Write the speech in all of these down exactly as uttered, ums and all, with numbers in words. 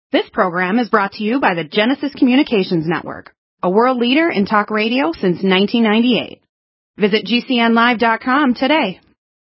This program is brought to you by the Genesis Communications Network, a world leader in talk radio since nineteen ninety-eight. Visit G C N live dot com today.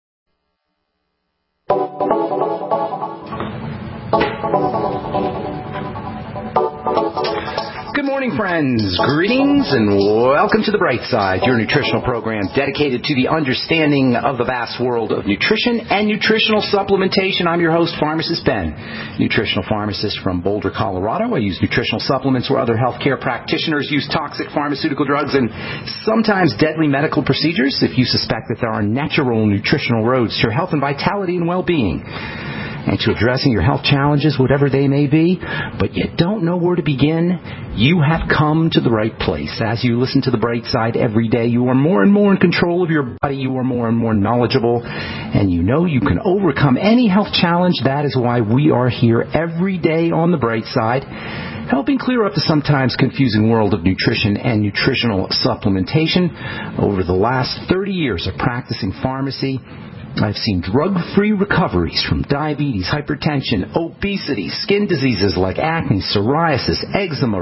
Good morning, friends. Greetings and welcome to The Bright Side, your nutritional program dedicated to the understanding of the vast world of nutrition and nutritional supplementation. I'm your host, Pharmacist Ben, nutritional pharmacist from Boulder, Colorado. I use nutritional supplements where other healthcare practitioners use toxic pharmaceutical drugs and sometimes deadly medical procedures if you suspect that there are natural nutritional roads to your health and vitality and well-being, and to addressing your health challenges, whatever they may be, but you don't know where to begin, you have come to the right place. As you listen to The Bright Side every day, you are more and more in control of your body, you are more and more knowledgeable, and you know you can overcome any health challenge. That is why we are here every day on The Bright Side, helping clear up the sometimes confusing world of nutrition and nutritional supplementation. Over the last thirty years of practicing pharmacy, I've seen drug-free recoveries from diabetes, hypertension, obesity, skin diseases like acne, psoriasis, eczema,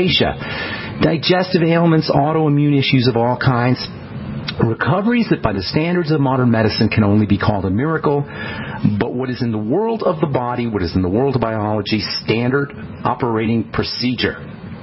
rosacea, digestive ailments, autoimmune issues of all kinds. Recoveries that by the standards of modern medicine can only be called a miracle, but what is in the world of the body, what is in the world of biology, standard operating procedure.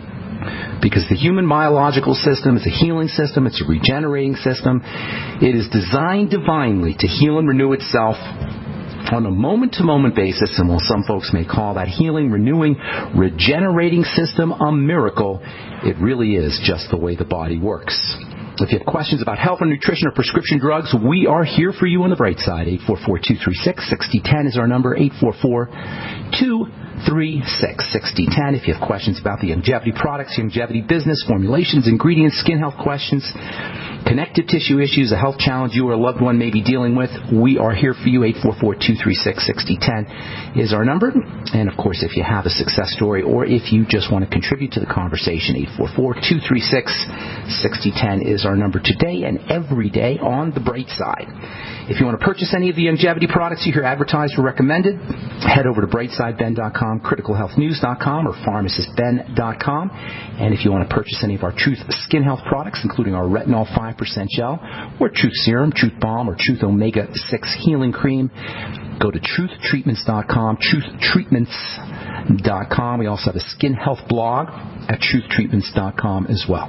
Because the human biological system is a healing system, it's a regenerating system. It is designed divinely to heal and renew itself on a moment-to-moment basis, and while some folks may call that healing, renewing, regenerating system a miracle, it really is just the way the body works. If you have questions about health or nutrition or prescription drugs, we are here for you on The Bright Side. eight four four, two three six, six zero one zero is our number, eight four four, two three six, six zero one zero. If you have questions about the longevity products, longevity business, formulations, ingredients, skin health questions, connective tissue issues, a health challenge you or a loved one may be dealing with, we are here for you. eight four four, two three six, six zero one zero is our number. And, of course, if you have a success story or if you just want to contribute to the conversation, eight four four, two three six, six zero one zero is our number today and every day on The Bright Side. If you want to purchase any of the longevity products you hear advertised or recommended, head over to bright side ben dot com, critical health news dot com, or pharmacist ben dot com. And if you want to purchase any of our Truth Skin Health products, including our Retinol five percent gel, or Truth Serum, Truth Balm, or Truth Omega six Healing Cream, go to truth treatments dot com, truth treatments dot com. We also have a skin health blog at truth treatments dot com as well.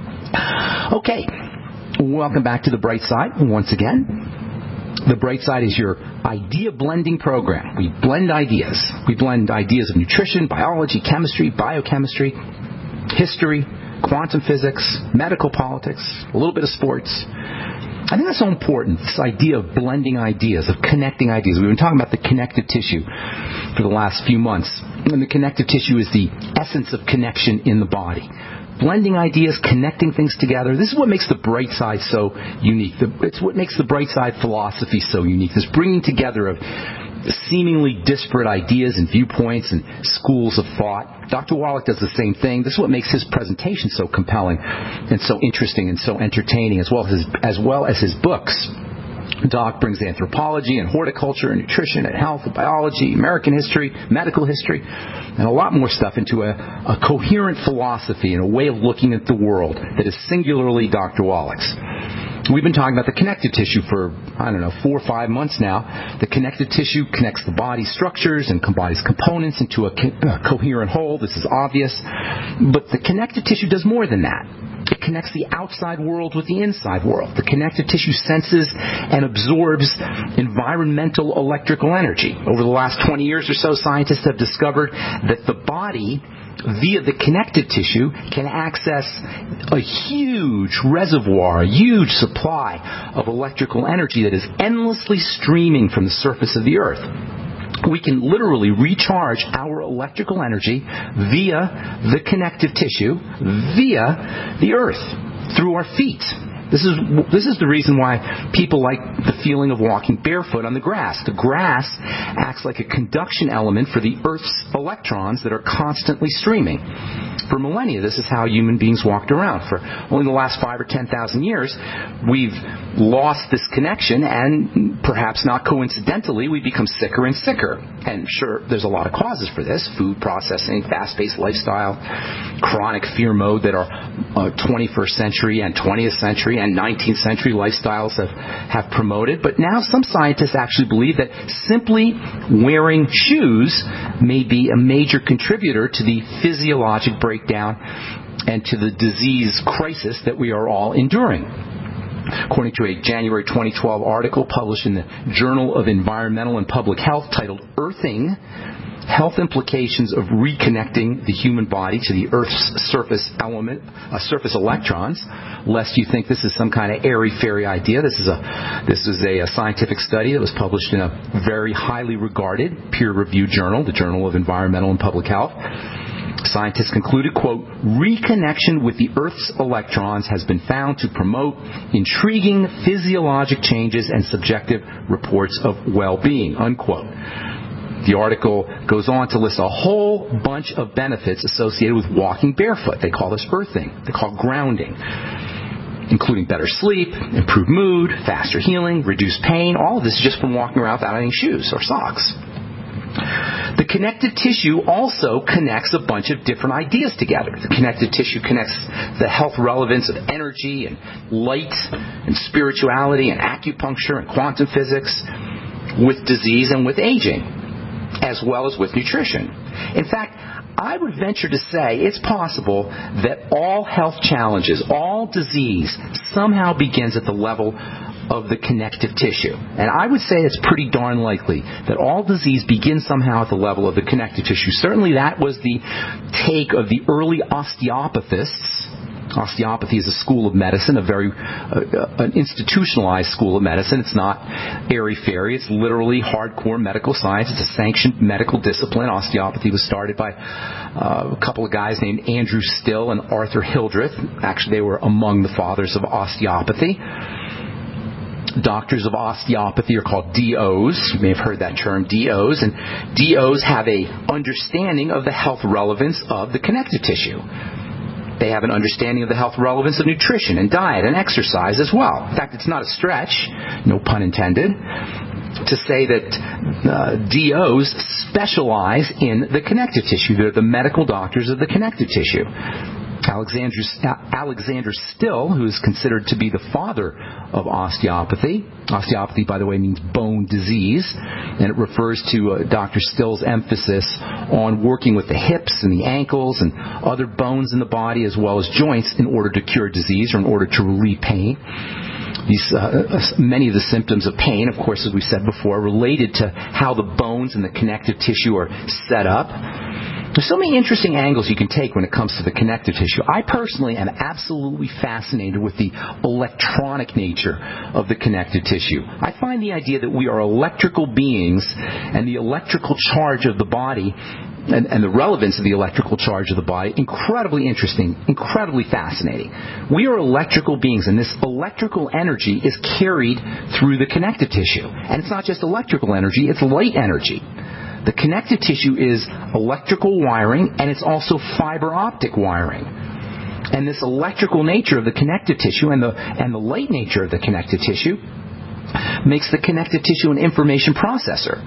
Okay, welcome back to The Bright Side once again. The Bright Side is your idea blending program. We blend ideas. We blend ideas of nutrition, biology, chemistry, biochemistry, history, quantum physics, medical politics, a little bit of sports. I think that's so important, this idea of blending ideas, of connecting ideas. We've been talking about the connective tissue for the last few months. And the connective tissue is the essence of connection in the body. Blending ideas, connecting things together. This is what makes the Bright Side so unique. It's what makes the Bright Side philosophy so unique. This bringing together of seemingly disparate ideas and viewpoints and schools of thought. Doctor Wallach does the same thing. This is what makes his presentation so compelling and so interesting and so entertaining, as well as his, as well as his books. Doc brings anthropology and horticulture and nutrition and health and biology, American history, medical history, and a lot more stuff into a, a coherent philosophy and a way of looking at the world that is singularly Doctor Wallach's. We've been talking about the connective tissue for, I don't know, four or five months now. The connective tissue connects the body's structures and combines components into a, co- a coherent whole. This is obvious. But the connective tissue does more than that. It connects the outside world with the inside world. The connective tissue senses and absorbs environmental electrical energy. Over the last twenty years or so, scientists have discovered that the body, via the connective tissue, can access a huge reservoir, a huge supply of electrical energy that is endlessly streaming from the surface of the earth. We can literally recharge our electrical energy via the connective tissue, via the earth, through our feet. This is this is the reason why people like the feeling of walking barefoot on the grass. The grass acts like a conduction element for the Earth's electrons that are constantly streaming. For millennia, this is how human beings walked around. For only the last five or ten thousand years, we've lost this connection, and perhaps not coincidentally, we become sicker and sicker. And sure, there's a lot of causes for this: food processing, fast-paced lifestyle, chronic fear mode that our uh, twenty-first century and twentieth century and nineteenth century lifestyles have, have promoted. But now some scientists actually believe that simply wearing shoes may be a major contributor to the physiologic breakdown and to the disease crisis that we are all enduring. According to a January twenty twelve article published in the Journal of Environmental and Public Health titled Earthing, Health Implications of Reconnecting the Human Body to the Earth's Surface Element, uh, surface electrons, lest you think this is some kind of airy-fairy idea. This is a this is a, a scientific study that was published in a very highly regarded peer-reviewed journal, the Journal of Environmental and Public Health. Scientists concluded, quote, reconnection with the Earth's electrons has been found to promote intriguing physiologic changes and subjective reports of well-being, unquote. The article goes on to list a whole bunch of benefits associated with walking barefoot. They call this earthing. They call it grounding, including better sleep, improved mood, faster healing, reduced pain. All of this is just from walking around without any shoes or socks. The connective tissue also connects a bunch of different ideas together. The connective tissue connects the health relevance of energy and light and spirituality and acupuncture and quantum physics with disease and with aging, as well as with nutrition. In fact, I would venture to say it's possible that all health challenges, all disease, somehow begins at the level of the connective tissue. And I would say it's pretty darn likely that all disease begins somehow at the level of the connective tissue. Certainly that was the take of the early osteopathists. Osteopathy is a school of medicine, a very uh, an institutionalized school of medicine. It's not airy-fairy. It's literally hardcore medical science. It's a sanctioned medical discipline. Osteopathy was started by uh, a couple of guys named Andrew Still and Arthur Hildreth. Actually, they were among the fathers of osteopathy. Doctors of osteopathy are called D Os. You may have heard that term, D Os. And D Os have a understanding of the health relevance of the connective tissue. They have an understanding of the health relevance of nutrition and diet and exercise as well. In fact, it's not a stretch, no pun intended, to say that uh, D Os specialize in the connective tissue. They're the medical doctors of the connective tissue. Alexander, Alexander Still, who is considered to be the father of osteopathy. Osteopathy, by the way, means bone disease, and it refers to uh, Doctor Still's emphasis on working with the hips and the ankles and other bones in the body as well as joints in order to cure disease or in order to relieve pain. These, uh, many of the symptoms of pain, of course, as we said before, are related to how the bones and the connective tissue are set up. There's so many interesting angles you can take when it comes to the connective tissue. I personally am absolutely fascinated with the electronic nature of the connective tissue. I find the idea that we are electrical beings and the electrical charge of the body and, and the relevance of the electrical charge of the body incredibly interesting, incredibly fascinating. We are electrical beings, and this electrical energy is carried through the connective tissue. And it's not just electrical energy, it's light energy. The connective tissue is electrical wiring, and it's also fiber optic wiring. And this electrical nature of the connective tissue and the and the light nature of the connective tissue makes the connective tissue an information processor.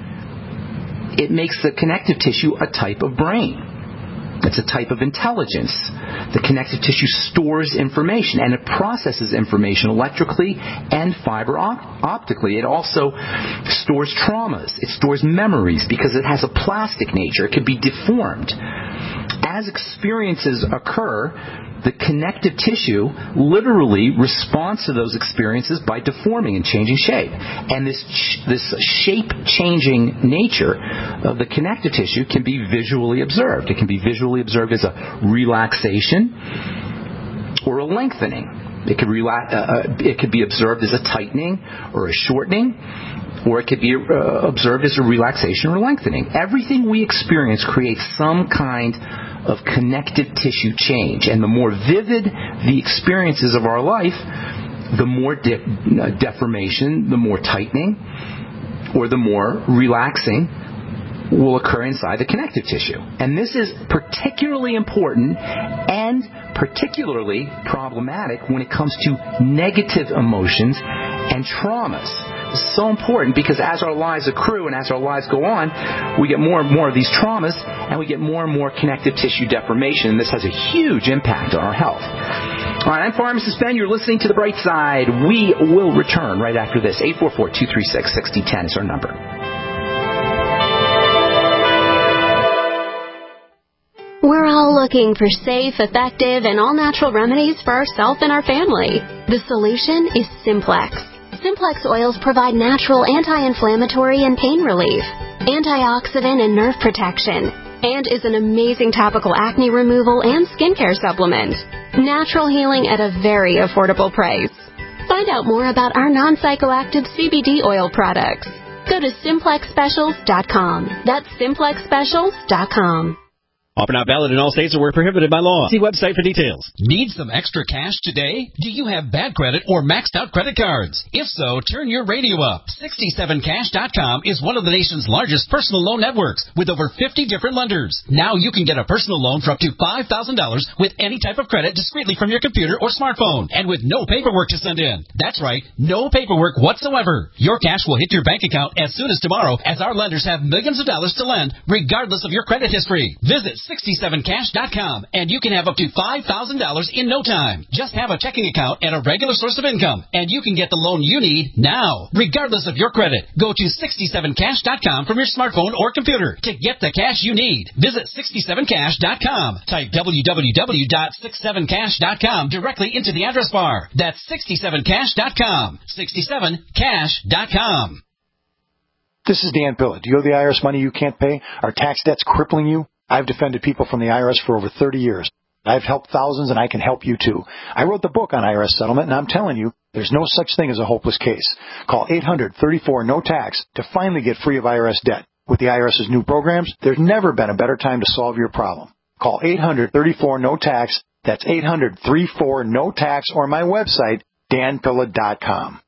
It makes the connective tissue a type of brain. It's a type of intelligence. The connective tissue stores information, and it processes information electrically and fiber op- optically. It also stores traumas. It stores memories because it has a plastic nature. It can be deformed. As experiences occur, the connective tissue literally responds to those experiences by deforming and changing shape. And this this shape-changing nature of the connective tissue can be visually observed. It can be visually observed as a relaxation or a lengthening. It could, rela- uh, it could be observed as a tightening or a shortening, or it could be uh, observed as a relaxation or lengthening. Everything we experience creates some kind of connective tissue change. And the more vivid the experiences of our life, the more de- deformation, the more tightening, or the more relaxing will occur inside the connective tissue. And this is particularly important and particularly problematic when it comes to negative emotions and traumas. It's so important because as our lives accrue and as our lives go on, we get more and more of these traumas and we get more and more connective tissue deformation. And this has a huge impact on our health. All right, I'm Pharmacist Ben. You're listening to The Bright Side. We will return right after this. eight four four, two three six, six zero one zero is our number. We're all looking for safe, effective, and all-natural remedies for ourselves and our family. The solution is Simplex. Simplex oils provide natural anti-inflammatory and pain relief, antioxidant and nerve protection, and is an amazing topical acne removal and skincare supplement. Natural healing at a very affordable price. Find out more about our non-psychoactive C B D oil products. Go to simplex specials dot com. That's simplex specials dot com. Offer not valid in all states or were prohibited by law. See website for details. Need some extra cash today? Do you have bad credit or maxed out credit cards? If so, turn your radio up. sixty-seven cash dot com is one of the nation's largest personal loan networks with over fifty different lenders. Now you can get a personal loan for up to five thousand dollars with any type of credit discreetly from your computer or smartphone and with no paperwork to send in. That's right, no paperwork whatsoever. Your cash will hit your bank account as soon as tomorrow as our lenders have millions of dollars to lend regardless of your credit history. Visit sixty-seven cash dot com and you can have up to five thousand dollars in no time. Just have a checking account and a regular source of income and you can get the loan you need now, regardless of your credit. Go to sixty-seven cash dot com from your smartphone or computer to get the cash you need. Visit sixty-seven cash dot com. Type w w w dot sixty-seven cash dot com directly into the address bar. That's sixty-seven cash dot com. sixty-seven cash dot com. This is Dan Pilla. Do you owe the I R S money you can't pay? Are tax debts crippling you? I've defended people from the I R S for over thirty years. I've helped thousands, and I can help you, too. I wrote the book on I R S settlement, and I'm telling you, there's no such thing as a hopeless case. Call eight hundred, thirty-four, no tax to finally get free of I R S debt. With the IRS's new programs, there's never been a better time to solve your problem. Call eight hundred, thirty-four, no tax. That's eight hundred, thirty-four, no tax, or my website, dan pilla dot com.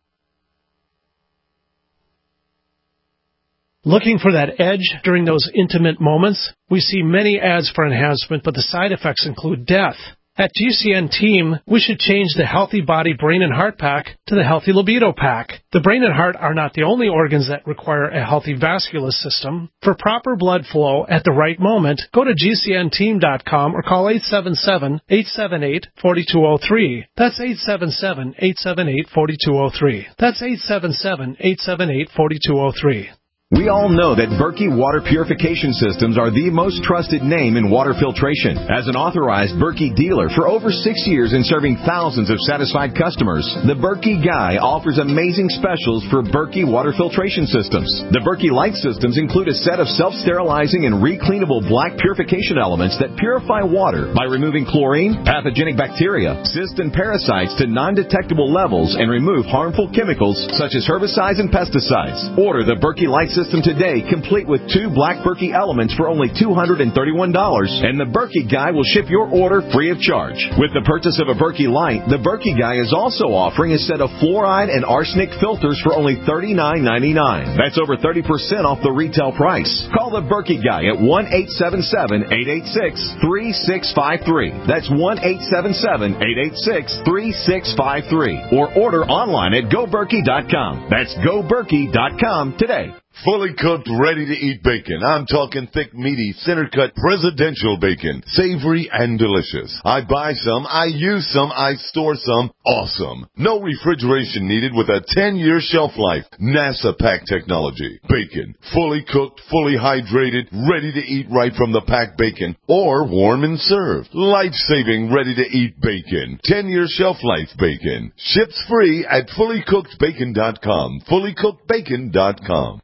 Looking for that edge during those intimate moments? We see many ads for enhancement, but the side effects include death. At G C N Team, we should change the Healthy Body Brain and Heart Pack to the Healthy Libido Pack. The brain and heart are not the only organs that require a healthy vascular system. For proper blood flow at the right moment, go to G C N team dot com or call eight seven seven, eight seven eight, four two zero three. That's eight seven seven, eight seven eight, four two zero three. That's eight seven seven, eight seven eight, four two zero three. We all know that Berkey Water Purification Systems are the most trusted name in water filtration. As an authorized Berkey dealer for over six years and serving thousands of satisfied customers, the Berkey Guy offers amazing specials for Berkey Water Filtration Systems. The Berkey Light Systems include a set of self-sterilizing and recleanable black purification elements that purify water by removing chlorine, pathogenic bacteria, cysts, and parasites to non-detectable levels and remove harmful chemicals such as herbicides and pesticides. Order the Berkey Light System System today, complete with two black Berkey elements for only two hundred thirty-one dollars, and the Berkey Guy will ship your order free of charge. With the purchase of a Berkey Light, the Berkey Guy is also offering a set of fluoride and arsenic filters for only thirty-nine ninety-nine. That's over thirty percent off the retail price. Call the Berkey Guy at one eight seven seven, eight eight six, three six five three. That's one eight seven seven, eight eight six, three six five three. Or order online at go berkey dot com. That's go berkey dot com today. Fully cooked, ready-to-eat bacon. I'm talking thick, meaty, center-cut, presidential bacon. Savory and delicious. I buy some, I use some, I store some. Awesome. No refrigeration needed with a ten-year shelf life. NASA pack technology. Bacon. Fully cooked, fully hydrated, ready to eat right from the packed bacon. Or warm and served. Life-saving, ready-to-eat bacon. ten-year shelf life bacon. Ships free at fully cooked bacon dot com. fully cooked bacon dot com.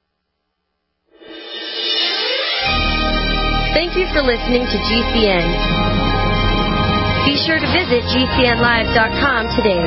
Thank you for listening to G C N. Be sure to visit G C N live dot com today.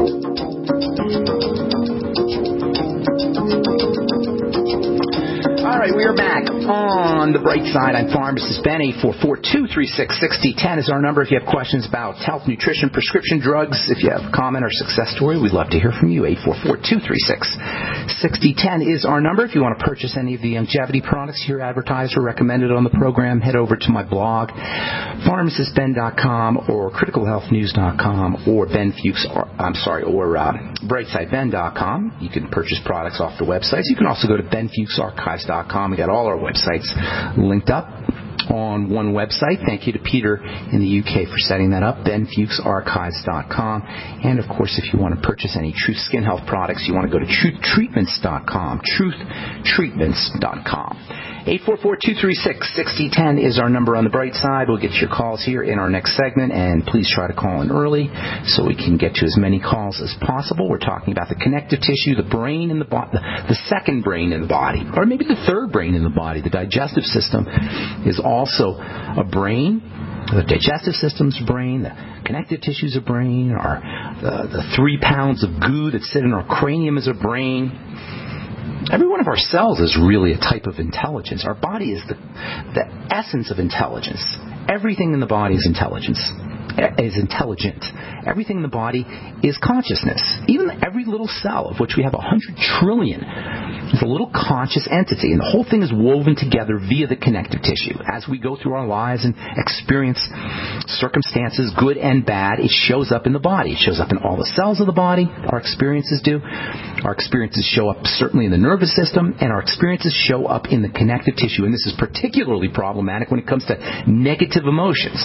All All right, we are back on the bright side. I'm Pharmacist Ben. eight four four, two three six, six zero one zero is our number. If you have questions about health, nutrition, prescription drugs, if you have a comment or success story, we'd love to hear from you. eight four four, two three six, six zero one zero is our number. If you want to purchase any of the longevity products here advertised or recommended on the program, head over to my blog, pharmacist ben dot com or critical health news dot com or Ben Fuchs, or, I'm sorry, or uh, bright side ben dot com. You can purchase products off the websites. You can also go to ben fuchs archives dot com. We got all our websites linked up on one website. Thank you to Peter in the U K for setting that up, ben fuchs archives dot com. And, of course, if you want to purchase any Truth Skin Health products, you want to go to truth treatments dot com, truth treatments dot com. eight four four, two three six, six zero one zero is our number on the bright side. We'll get your calls here in our next segment, and please try to call in early so we can get to as many calls as possible. We're talking about the connective tissue, the brain in the body, the second brain in the body, or maybe the third brain in the body. The digestive system is also a brain. The digestive system's brain, the connective tissue's a brain, our, the, the three pounds of goo that sit in our cranium is a brain. Every one of our cells is really a type of intelligence. Our body is the, the essence of intelligence. Everything in the body is intelligence, is intelligent. Everything in the body is consciousness. Even every little cell, of which we have a hundred trillion, is a little conscious entity, and the whole thing is woven together via the connective tissue. As we go through our lives and experience circumstances, good and bad, it shows up in the body. It shows up in all the cells of the body. Our experiences do. Our experiences show up certainly in the nervous system, and our experiences show up in the connective tissue. And this is particularly problematic when it comes to negative emotions.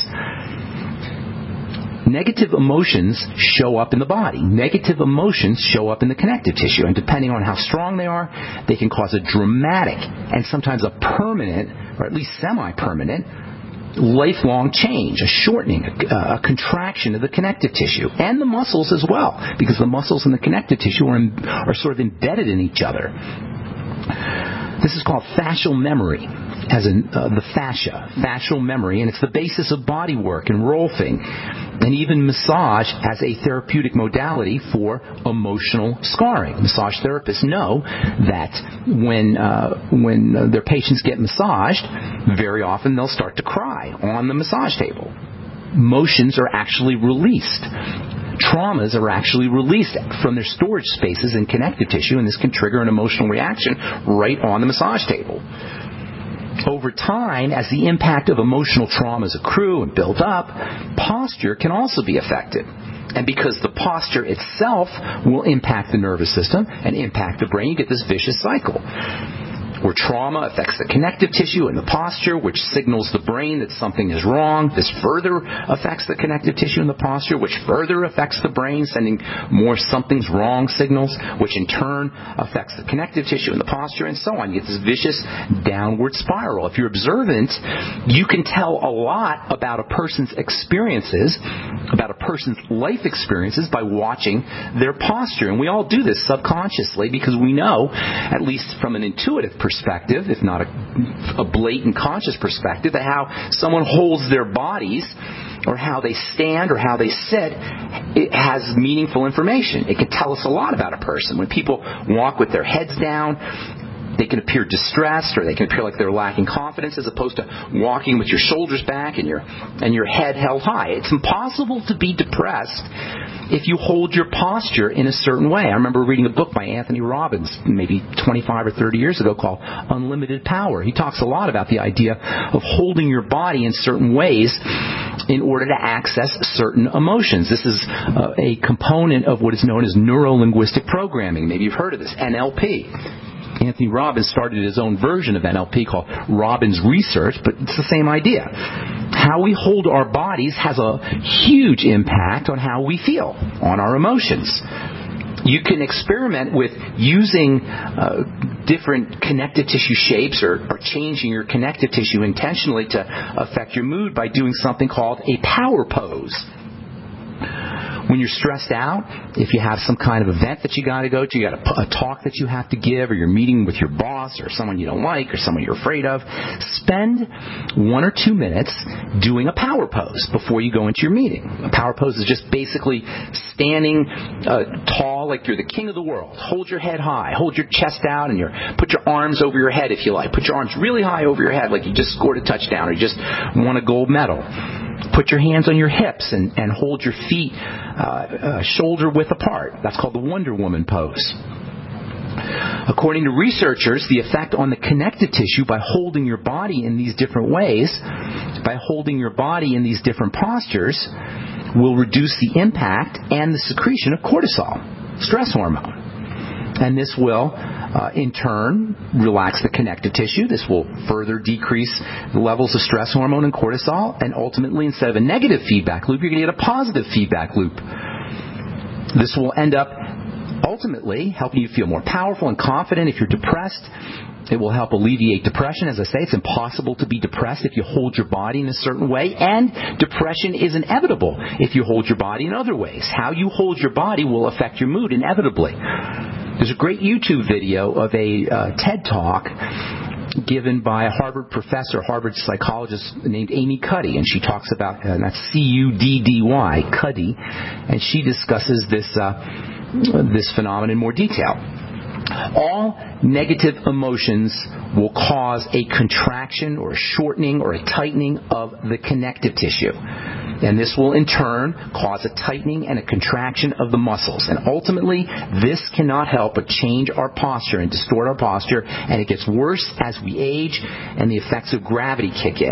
Negative emotions show up in the body. Negative emotions show up in the connective tissue. And depending on how strong they are, they can cause a dramatic and sometimes a permanent, or at least semi-permanent, lifelong change, a shortening, a, a contraction of the connective tissue. And the muscles as well, because the muscles and the connective tissue are, in, are sort of embedded in each other. This is called fascial memory, as in uh, the fascia, fascial memory, and it's the basis of body work and rolfing, and even massage as a therapeutic modality for emotional scarring. Massage therapists know that when uh, when uh, their patients get massaged, very often they'll start to cry on the massage table. Emotions are actually released. Traumas are actually released from their storage spaces in connective tissue, and this can trigger an emotional reaction right on the massage table. Over time, as the impact of emotional traumas accrue and build up, posture can also be affected. And because the posture itself will impact the nervous system and impact the brain, you get this vicious cycle, where trauma affects the connective tissue and the posture, which signals the brain that something is wrong. This further affects the connective tissue and the posture, which further affects the brain, sending more something's wrong signals, which in turn affects the connective tissue and the posture, and so on. You get this vicious downward spiral. If you're observant, you can tell a lot about a person's experiences, about a person's life experiences, by watching their posture. And we all do this subconsciously because we know, at least from an intuitive perspective, perspective, if not a, a blatant conscious perspective, that how someone holds their bodies or how they stand or how they sit, it has meaningful information. It can tell us a lot about a person. When people walk with their heads down, they can appear distressed, or they can appear like they're lacking confidence, as opposed to walking with your shoulders back and your and your head held high. It's impossible to be depressed if you hold your posture in a certain way. I remember reading a book by Anthony Robbins maybe twenty-five or thirty years ago called Unlimited Power. He talks a lot about the idea of holding your body in certain ways in order to access certain emotions. This is uh, a component of what is known as neuro-linguistic programming. Maybe you've heard of this, N L P. Anthony Robbins started his own version of N L P called Robbins Research, but it's the same idea. How we hold our bodies has a huge impact on how we feel, on our emotions. You can experiment with using uh, different connective tissue shapes or, or changing your connective tissue intentionally to affect your mood by doing something called a power pose. When you're stressed out, if you have some kind of event that you got to go to, you got a, a talk that you have to give, or you're meeting with your boss or someone you don't like or someone you're afraid of, spend one or two minutes doing a power pose before you go into your meeting. A power pose is just basically standing uh, tall like you're the king of the world. Hold your head high. Hold your chest out and your put your arms over your head if you like. Put your arms really high over your head like you just scored a touchdown or you just won a gold medal. Put your hands on your hips and, and hold your feet uh, uh, shoulder width apart. That's called the Wonder Woman pose. According to researchers, the effect on the connective tissue by holding your body in these different ways, by holding your body in these different postures, will reduce the impact and the secretion of cortisol, stress hormone. And this will, uh, in turn, relax the connective tissue. This will further decrease the levels of stress hormone and cortisol. And ultimately, instead of a negative feedback loop, you're going to get a positive feedback loop. This will end up ultimately helping you feel more powerful and confident. If you're depressed, it will help alleviate depression. As I say, it's impossible to be depressed if you hold your body in a certain way, and depression is inevitable if you hold your body in other ways. How you hold your body will affect your mood inevitably. There's a great YouTube video of a uh, TED Talk given by a Harvard professor, Harvard psychologist named Amy Cuddy, and she talks about, uh, that's C U D D Y, Cuddy, and she discusses this uh, this phenomenon in more detail. All negative emotions will cause a contraction or a shortening or a tightening of the connective tissue. And this will in turn cause a tightening and a contraction of the muscles. And ultimately, this cannot help but change our posture and distort our posture. And it gets worse as we age and the effects of gravity kick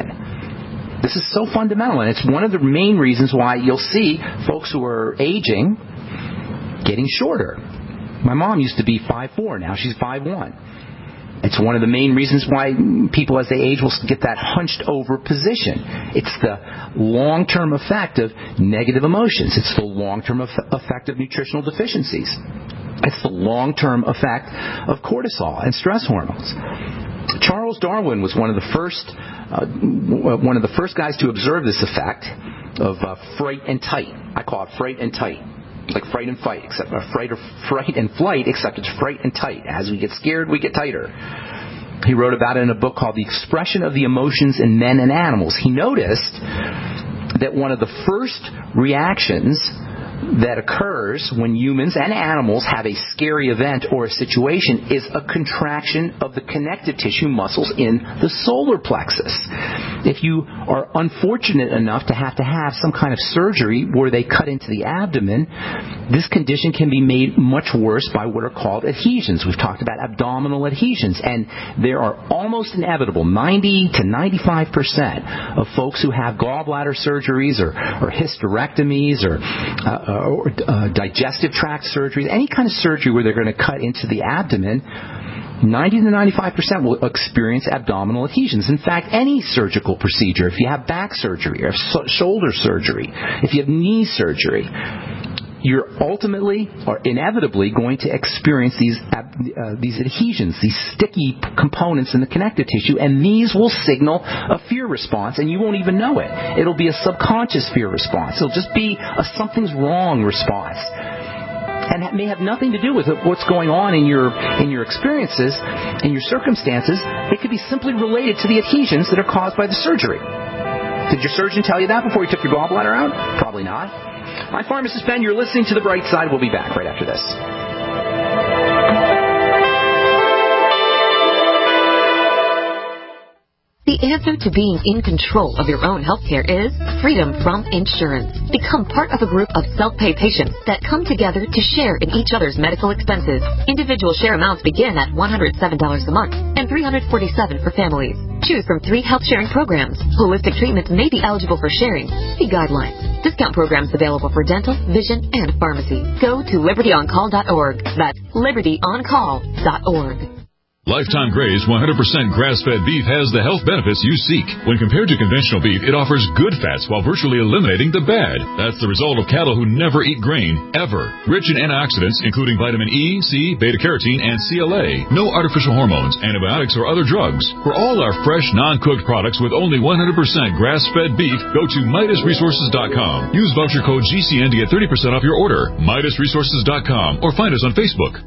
in. This is so fundamental, and it's one of the main reasons why you'll see folks who are aging getting shorter. My mom used to be five foot four. Now she's five foot one. It's one of the main reasons why people as they age will get that hunched over position. It's the long-term effect of negative emotions. It's the long-term effect of nutritional deficiencies. It's the long-term effect of cortisol and stress hormones. Charles Darwin was one of the first uh, one of the first guys to observe this effect of uh, fright and tight. I call it fright and tight. Like fright and fight, except uh, fright or fright and flight, except it's fright and tight. As we get scared, we get tighter. He wrote about it in a book called The Expression of the Emotions in Men and Animals. He noticed that one of the first reactions that occurs when humans and animals have a scary event or a situation is a contraction of the connective tissue muscles in the solar plexus. If you are unfortunate enough to have to have some kind of surgery where they cut into the abdomen, this condition can be made much worse by what are called adhesions. We've talked about abdominal adhesions, and there are almost inevitable ninety to ninety-five percent of folks who have gallbladder surgeries or, or hysterectomies or uh, Uh, or uh, digestive tract surgeries, any kind of surgery where they're going to cut into the abdomen, ninety to ninety-five percent will experience abdominal adhesions. In fact, any surgical procedure, if you have back surgery or so- shoulder surgery, if you have knee surgery, you're ultimately or inevitably going to experience these uh, these adhesions, these sticky components in the connective tissue, and these will signal a fear response, and you won't even know it. It'll be a subconscious fear response. It'll just be a something's wrong response, and that may have nothing to do with what's going on in your in your experiences, in your circumstances. It could be simply related to the adhesions that are caused by the surgery. Did your surgeon tell you that before he took your gallbladder out? Probably not. I'm Pharmacist Ben. You're listening to The Bright Side. We'll be back right after this. The answer to being in control of your own healthcare is freedom from insurance. Become part of a group of self-pay patients that come together to share in each other's medical expenses. Individual share amounts begin at one hundred seven dollars a month and three hundred forty-seven dollars for families. Choose from three health sharing programs. Holistic treatments may be eligible for sharing. See guidelines. Discount programs available for dental, vision, and pharmacy. Go to liberty on call dot org. That's liberty on call dot org. Lifetime Gray's one hundred percent grass-fed beef has the health benefits you seek. When compared to conventional beef, it offers good fats while virtually eliminating the bad. That's the result of cattle who never eat grain, ever. Rich in antioxidants, including vitamin E, C, beta-carotene, and C L A. No artificial hormones, antibiotics, or other drugs. For all our fresh, non-cooked products with only one hundred percent grass-fed beef, go to Midas Resources dot com. Use voucher code G C N to get thirty percent off your order. Midas Resources dot com or find us on Facebook.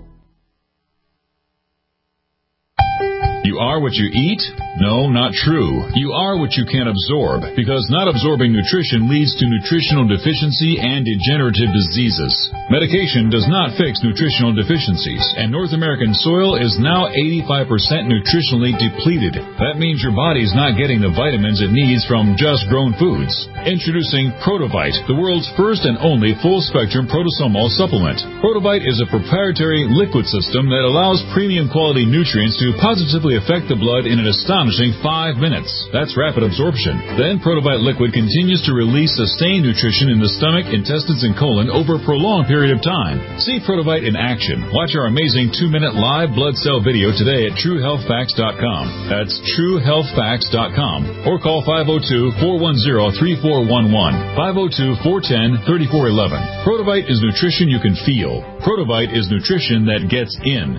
You are what you eat? No, not true. You are what you can absorb, because not absorbing nutrition leads to nutritional deficiency and degenerative diseases. Medication does not fix nutritional deficiencies, and North American soil is now eighty-five percent nutritionally depleted. That means your body's not getting the vitamins it needs from just grown foods. Introducing Protovite, the world's first and only full-spectrum protosomal supplement. Protovite is a proprietary liquid system that allows premium quality nutrients to positively affect the blood in an astonishing five minutes. That's rapid absorption. Then Protovite liquid continues to release sustained nutrition in the stomach, intestines, and colon over a prolonged period of time. See Protovite in action. Watch our amazing two-minute live blood cell video today at True Health Facts dot com. That's True Health Facts dot com. Or call five oh two, four one zero, three four one one, five oh two, four one zero, three four one one. Protovite is nutrition you can feel. Protovite is nutrition that gets in.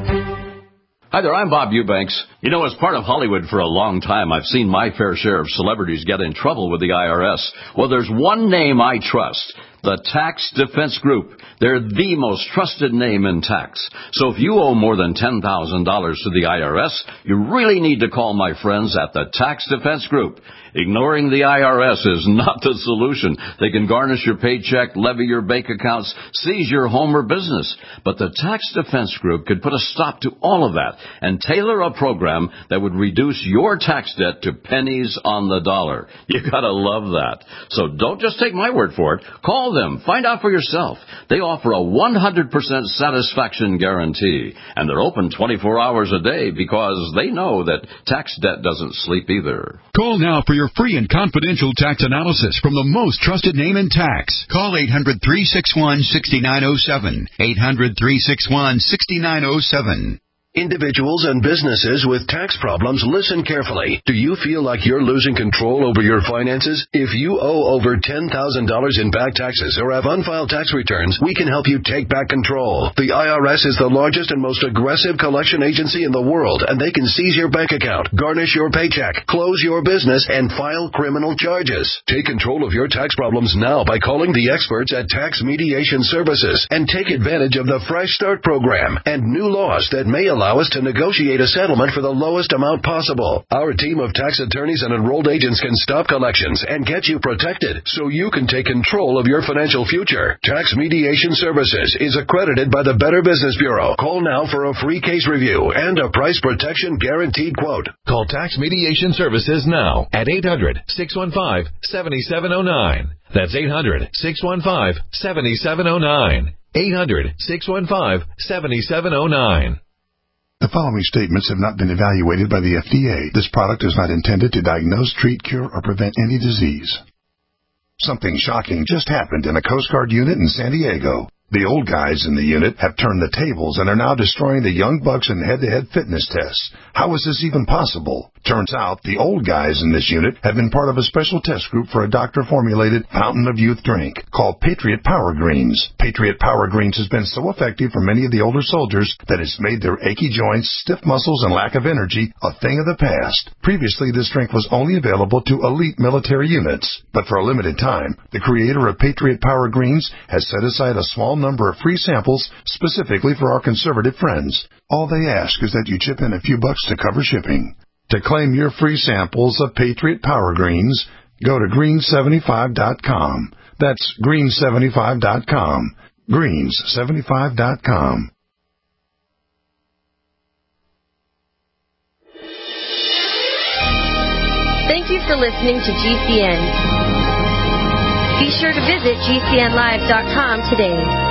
Hi there, I'm Bob Eubanks. You know, as part of Hollywood for a long time, I've seen my fair share of celebrities get in trouble with the I R S. Well, there's one name I trust. The Tax Defense Group. They're the most trusted name in tax. So if you owe more than ten thousand dollars to the I R S, you really need to call my friends at the Tax Defense Group. Ignoring the I R S is not the solution. They can garnish your paycheck, levy your bank accounts, seize your home or business. But the Tax Defense Group could put a stop to all of that and tailor a program that would reduce your tax debt to pennies on the dollar. You gotta love that. So don't just take my word for it. Call them. Find out for yourself. They offer a one hundred percent satisfaction guarantee. And they're open twenty-four hours a day because they know that tax debt doesn't sleep either. Call now for your free and confidential tax analysis from the most trusted name in tax. Call eight hundred, three six one, six nine zero seven. eight hundred, three six one, six nine zero seven. Individuals and businesses with tax problems, listen carefully. Do you feel like you're losing control over your finances? If you owe over ten thousand dollars in back taxes or have unfiled tax returns, we can help you take back control. The I R S is the largest and most aggressive collection agency in the world, and they can seize your bank account, garnish your paycheck, close your business, and file criminal charges. Take control of your tax problems now by calling the experts at Tax Mediation Services and take advantage of the Fresh Start program and new laws that may allow Allow us to negotiate a settlement for the lowest amount possible. Our team of tax attorneys and enrolled agents can stop collections and get you protected so you can take control of your financial future. Tax Mediation Services is accredited by the Better Business Bureau. Call now for a free case review and a price protection guaranteed quote. Call Tax Mediation Services now at eight hundred, six one five, seven seven zero nine. That's eight hundred, six one five, seven seven zero nine. eight hundred, six one five, seven seven zero nine. The following statements have not been evaluated by the F D A. This product is not intended to diagnose, treat, cure, or prevent any disease. Something shocking just happened in a Coast Guard unit in San Diego. The old guys in the unit have turned the tables and are now destroying the young bucks in head-to-head fitness tests. How is this even possible? Turns out the old guys in this unit have been part of a special test group for a doctor-formulated fountain of youth drink called Patriot Power Greens. Patriot Power Greens has been so effective for many of the older soldiers that it's made their achy joints, stiff muscles, and lack of energy a thing of the past. Previously, this drink was only available to elite military units, but for a limited time, the creator of Patriot Power Greens has set aside a small number of free samples specifically for our conservative friends. All they ask is that you chip in a few bucks to cover shipping. To claim your free samples of Patriot Power Greens, go to green seventy-five dot com. That's green seventy-five dot com. greens seventy-five dot com. Thank you for listening to G C N. Be sure to visit G C N live dot com today.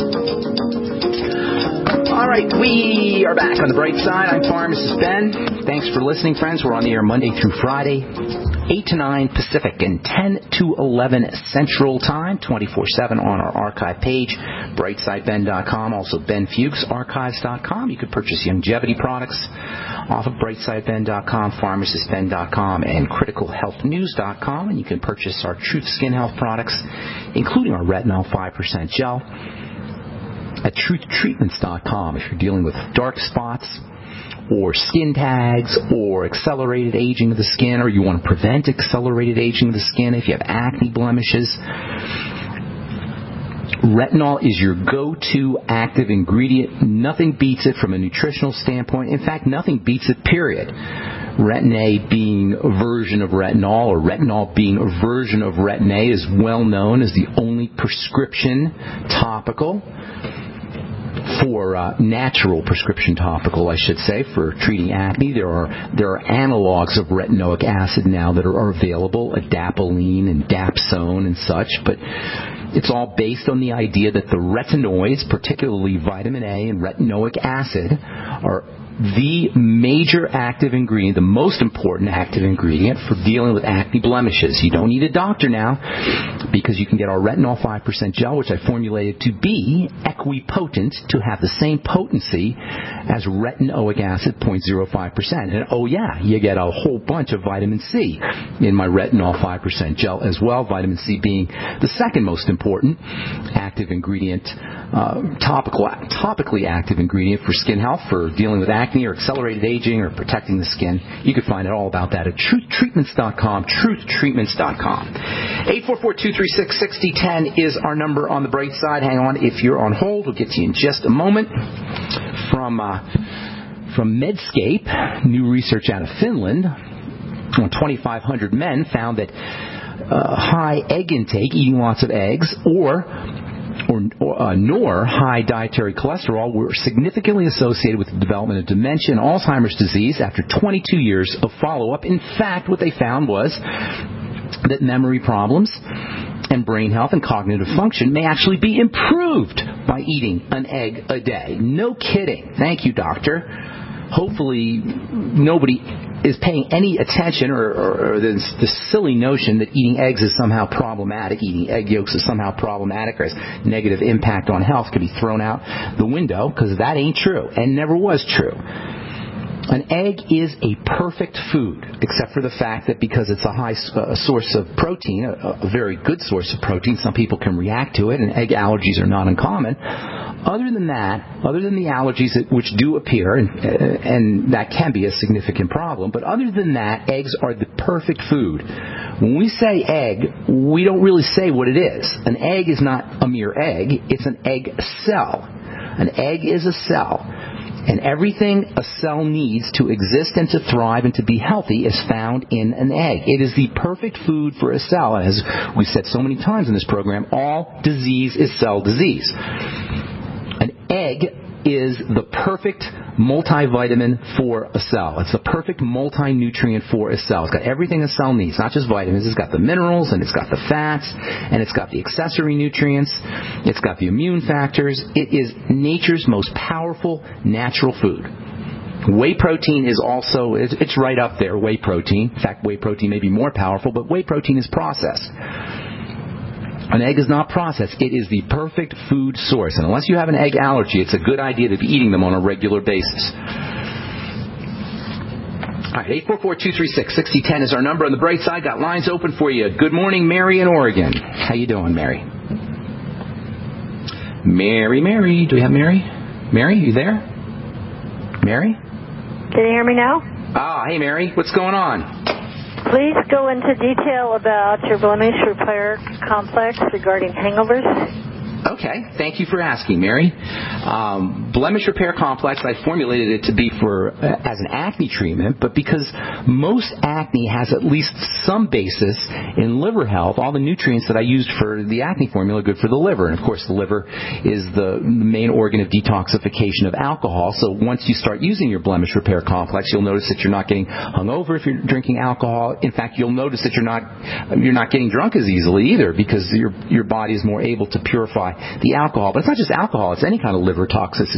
All right, we are back on the bright side. I'm Pharmacist Ben. Thanks for listening, friends. We're on the air Monday through Friday, eight to nine Pacific and ten to eleven Central Time, twenty-four seven on our archive page, brightside ben dot com. Also, Ben Fuchs Archives dot com. You can purchase longevity products off of brightside ben dot com, pharmacist ben dot com, and critical health news dot com. And you can purchase our Truth Skin Health products, including our Retinol five percent gel, at truth treatments dot com. If you're dealing with dark spots or skin tags or accelerated aging of the skin, or you want to prevent accelerated aging of the skin, if you have acne blemishes, retinol is your go-to active ingredient. Nothing beats it from a nutritional standpoint. In fact, nothing beats it, period. Retin-A being a version of retinol, or retinol being a version of Retin-A, is well known as the only prescription topical for uh, natural prescription topical, I should say, for treating acne. There are there are analogs of retinoic acid now that are, are available, adapalene and dapsone and such, but it's all based on the idea that the retinoids, particularly vitamin A and retinoic acid, are the major active ingredient, the most important active ingredient for dealing with acne blemishes. You don't need a doctor now, because you can get our Retinol five percent gel, which I formulated to be equipotent, to have the same potency as retinoic acid, zero point zero five percent. And oh yeah, you get a whole bunch of vitamin C in my Retinol five percent gel as well, vitamin C being the second most important active ingredient, uh, topical, topically active ingredient for skin health, for dealing with acne or accelerated aging or protecting the skin. You can find out all about that at truth treatments dot com, truth treatments dot com. eight four four, two three six, six zero one zero is our number on the bright side. Hang on if you're on hold. We'll get to you in just a moment. From uh, from Medscape, new research out of Finland, twenty-five hundred men found that uh, high egg intake, eating lots of eggs, or or, or uh, nor high dietary cholesterol were significantly associated with the development of dementia and Alzheimer's disease after twenty-two years of follow-up. In fact, what they found was that memory problems and brain health and cognitive function may actually be improved by eating an egg a day. No kidding. Thank you, doctor. Hopefully nobody is paying any attention, or, or, or this, this silly notion that eating eggs is somehow problematic, eating egg yolks is somehow problematic or has negative impact on health, could be thrown out the window, because that ain't true and never was true. An egg is a perfect food, except for the fact that because it's a high uh, source of protein, a, a very good source of protein, some people can react to it, and egg allergies are not uncommon. Other than that, other than the allergies that, which do appear, and, uh, and that can be a significant problem, but other than that, eggs are the perfect food. When we say egg, we don't really say what it is. An egg is not a mere egg, it's an egg cell. An egg is a cell. And everything a cell needs to exist and to thrive and to be healthy is found in an egg. It is the perfect food for a cell. And as we've said so many times in this program, all disease is cell disease. An egg is the perfect multivitamin for a cell. It's the perfect multi-nutrient for a cell. It's got everything a cell needs, not just vitamins. It's got the minerals, and it's got the fats, and it's got the accessory nutrients. It's got the immune factors. It is nature's most powerful natural food. Whey protein is also, it's right up there, whey protein. In fact, whey protein may be more powerful, but whey protein is processed. An egg is not processed. It is the perfect food source. And unless you have an egg allergy, it's a good idea to be eating them on a regular basis. All right, eight four four, two three six, six zero one zero is our number on the bright side. Got lines open for you. Good morning, Mary in Oregon. How you doing, Mary? Mary, Mary. Do we have Mary? Mary, you there? Mary? Can you hear me now? Ah, hey, Mary. What's going on? Please go into detail about your blemish repair complex regarding hangovers. Okay, thank you for asking, Mary. Um, blemish repair complex, I formulated it to be for uh, as an acne treatment, but because most acne has at least some basis in liver health, all the nutrients that I used for the acne formula are good for the liver. And of course, the liver is the main organ of detoxification of alcohol. So once you start using your blemish repair complex, you'll notice that you're not getting hungover if you're drinking alcohol. In fact, you'll notice that you're not you're not getting drunk as easily either, because your your body is more able to purify the alcohol. But it's not just alcohol, it's any kind of liver toxicity.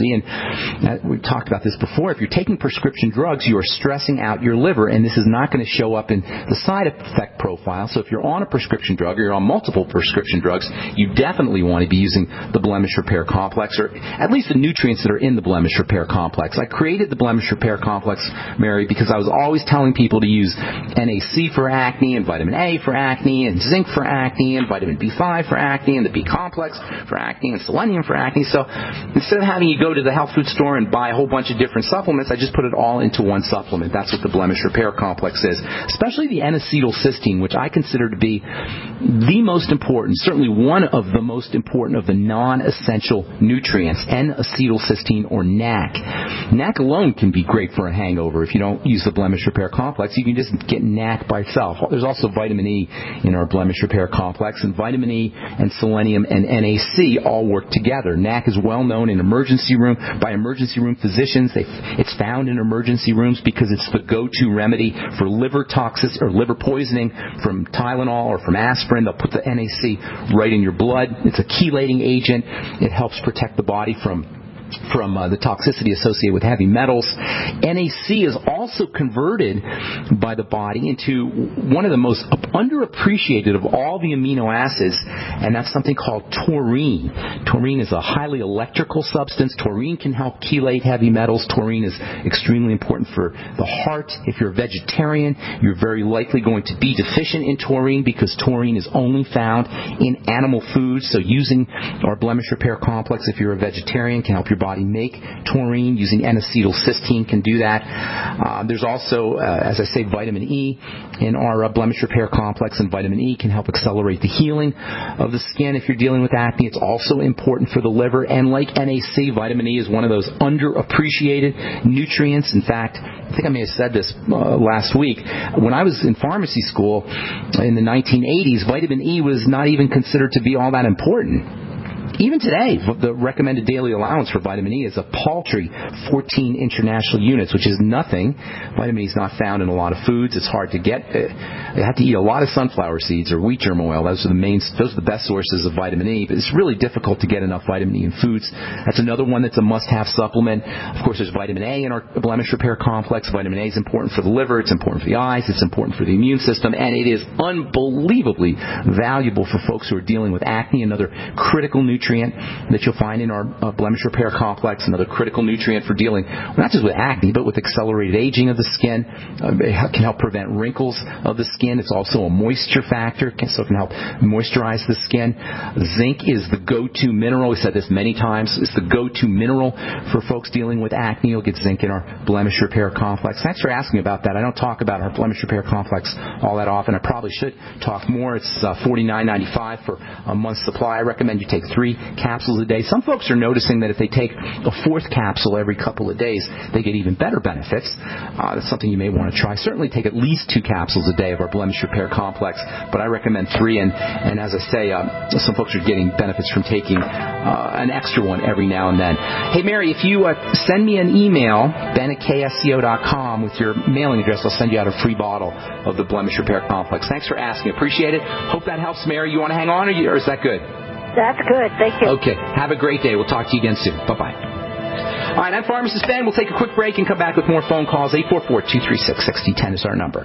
remedy. And uh, we've talked about this before. If you're taking prescription drugs, you are stressing out your liver, and this is not going to show up in the side effect profile. So if you're on a prescription drug or you're on multiple prescription drugs, you definitely want to be using the blemish repair complex, or at least the nutrients that are in the blemish repair complex. I created the blemish repair complex, Mary, because I was always telling people to use N A C for acne and vitamin A for acne and zinc for acne and vitamin B five for acne and the B complex for acne and selenium for acne. So instead of having you go to the health food store and buy a whole bunch of different supplements, I just put it all into one supplement. That's what the blemish repair complex is, especially the N-acetylcysteine, which I consider to be the most important, certainly one of the most important of the non-essential nutrients, N-acetylcysteine or N A C. N A C alone can be great for a hangover if you don't use the blemish repair complex. You can just get N A C by itself. There's also vitamin E in our blemish repair complex, and vitamin E and selenium and N A C all work together. N A C is well known in emergency room by emergency room physicians. They, it's found in emergency rooms because it's the go-to remedy for liver toxicity or liver poisoning from Tylenol or from aspirin. They'll put the N A C right in your blood. It's a chelating agent. It helps protect the body from from uh, the toxicity associated with heavy metals. N A C is also converted by the body into one of the most underappreciated of all the amino acids, and that's something called taurine. Taurine is a highly electrical substance. Taurine can help chelate heavy metals. Taurine is extremely important for the heart. If you're a vegetarian, you're very likely going to be deficient in taurine because taurine is only found in animal foods. So using our blemish repair complex, if you're a vegetarian, can help your body make taurine. Using N-acetylcysteine can do that. Uh, there's also, uh, as I say, vitamin E in our uh, blemish repair complex, and vitamin E can help accelerate the healing of the skin if you're dealing with acne. It's also important for the liver, and like N A C, vitamin E is one of those underappreciated nutrients. In fact, I think I may have said this uh, last week. When I was in pharmacy school in the nineteen eighties, vitamin E was not even considered to be all that important. Even today, the recommended daily allowance for vitamin E is a paltry fourteen international units, which is nothing. Vitamin E is not found in a lot of foods. It's hard to get. You have to eat a lot of sunflower seeds or wheat germ oil. Those are the main, those are the best sources of vitamin E. But it's really difficult to get enough vitamin E in foods. That's another one that's a must-have supplement. Of course, there's vitamin A in our blemish repair complex. Vitamin A is important for the liver. It's important for the eyes. It's important for the immune system. And it is unbelievably valuable for folks who are dealing with acne, another critical nutrient that you'll find in our uh, blemish repair complex, another critical nutrient for dealing well, not just with acne, but with accelerated aging of the skin. Uh, it can help prevent wrinkles of the skin. It's also a moisture factor, so it can help moisturize the skin. Zinc is the go-to mineral. We said this many times. It's the go-to mineral for folks dealing with acne. You'll get zinc in our blemish repair complex. Thanks for asking about that. I don't talk about our blemish repair complex all that often. I probably should talk more. It's uh, forty-nine ninety-five for a month's supply. I recommend you take three capsules a day. Some folks are noticing that if they take a fourth capsule every couple of days, they get even better benefits. Uh, that's something you may want to try. Certainly take at least two capsules a day of our blemish repair complex, but I recommend three. And, and as I say, uh, some folks are getting benefits from taking uh, an extra one every now and then. Hey, Mary, if you uh, send me an email, ben at k s c o dot com, with your mailing address, I'll send you out a free bottle of the blemish repair complex. Thanks for asking. Appreciate it. Hope that helps, Mary. You want to hang on, or, you, or is that good? That's good. Thank you. Okay. Have a great day. We'll talk to you again soon. Bye-bye. All right, I'm Pharmacist Ben. We'll take a quick break and come back with more phone calls. eight four four, two three six, six zero one zero is our number.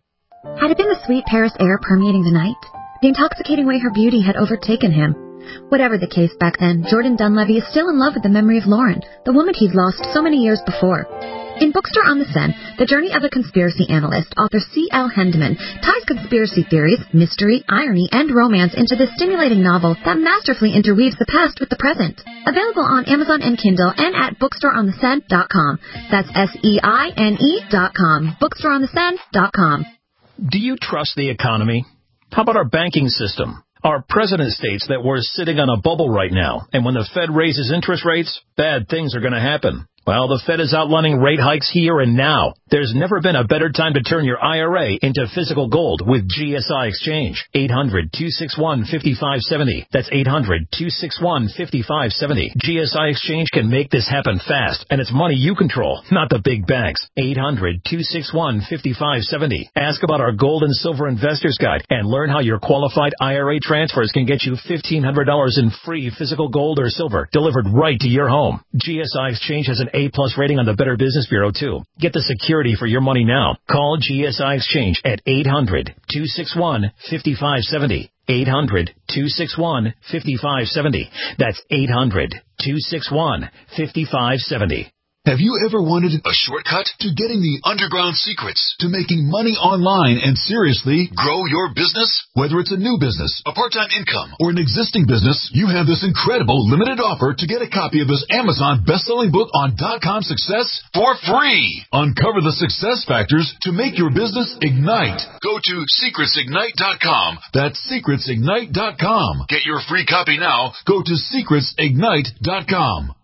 Had it been the sweet Paris air permeating the night? The intoxicating way her beauty had overtaken him? Whatever the case back then, Jordan Dunleavy is still in love with the memory of Lauren, the woman he'd lost so many years before. In Bookstore on the Seine, The Journey of a Conspiracy Analyst, author C L Hendeman ties conspiracy theories, mystery, irony, and romance into this stimulating novel that masterfully interweaves the past with the present. Available on Amazon and Kindle and at bookstore on the seine dot com. That's S E I N E dot com. bookstore on the seine dot com. Do you trust the economy? How about our banking system? Our president states that we're sitting on a bubble right now, and when the Fed raises interest rates, bad things are going to happen. Well, the Fed is outlining rate hikes here and now. There's never been a better time to turn your I R A into physical gold with G S I Exchange. eight hundred, two six one, five five seven zero. That's eight hundred, two six one, five five seven zero. G S I Exchange can make this happen fast, and it's money you control, not the big banks. eight hundred, two six one, five five seven zero. Ask about our Gold and Silver Investors Guide and learn how your qualified I R A transfers can get you fifteen hundred dollars in free physical gold or silver delivered right to your home. G S I Exchange has an A-plus rating on the Better Business Bureau, too. Get the security for your money now. Call G S I Exchange at eight hundred, two six one, five five seven zero. eight hundred, two six one, five five seven zero. That's eight hundred, two six one, five five seven zero. Have you ever wanted a shortcut to getting the underground secrets to making money online and seriously grow your business? Whether it's a new business, a part-time income, or an existing business, you have this incredible limited offer to get a copy of this Amazon best-selling book on dot-com success for free. Uncover the success factors to make your business ignite. Go to secrets ignite dot com. That's secrets ignite dot com. Get your free copy now. Go to secrets ignite dot com.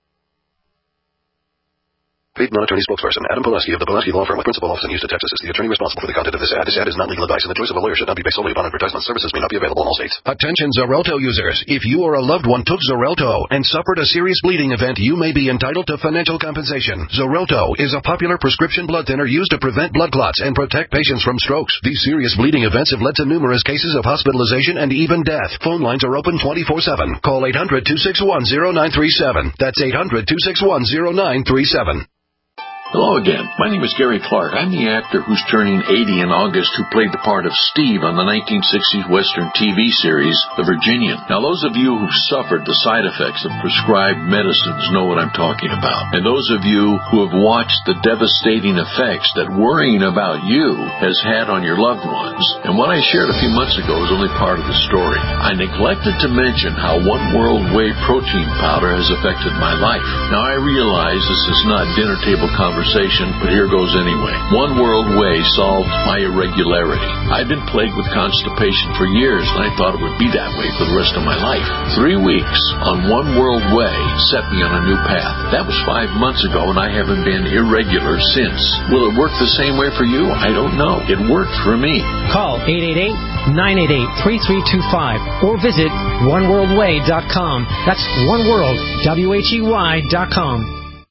Paid non-attorney spokesperson Adam Pulaski of the Pulaski Law Firm with principal office in Houston, Texas is the attorney responsible for the content of this ad. This ad is not legal advice, and the choice of a lawyer should not be based solely upon advertisement. Services may not be available in all states. Attention Xarelto users. If you or a loved one took Xarelto and suffered a serious bleeding event, you may be entitled to financial compensation. Xarelto is a popular prescription blood thinner used to prevent blood clots and protect patients from strokes. These serious bleeding events have led to numerous cases of hospitalization and even death. Phone lines are open twenty-four seven. Call eight hundred, two six one, zero nine three seven. That's eight hundred, two six one, zero nine three seven. Hello again. My name is Gary Clark. I'm the actor who's turning eighty in August who played the part of Steve on the nineteen sixties Western T V series, The Virginian. Now, those of you who've suffered the side effects of prescribed medicines know what I'm talking about. And those of you who have watched the devastating effects that worrying about you has had on your loved ones. And what I shared a few months ago is only part of the story. I neglected to mention how One World Whey protein powder has affected my life. Now, I realize this is not dinner table conversation. But here goes anyway. One World Whey solved my irregularity. I've been plagued with constipation for years, and I thought it would be that way for the rest of my life. Three weeks on One World Whey set me on a new path. That was five months ago, and I haven't been irregular since. Will it work the same way for you? I don't know. It worked for me. Call eight eight eight, nine eight eight, three three two five or visit one world way dot com. That's One World, W H E Y dot com.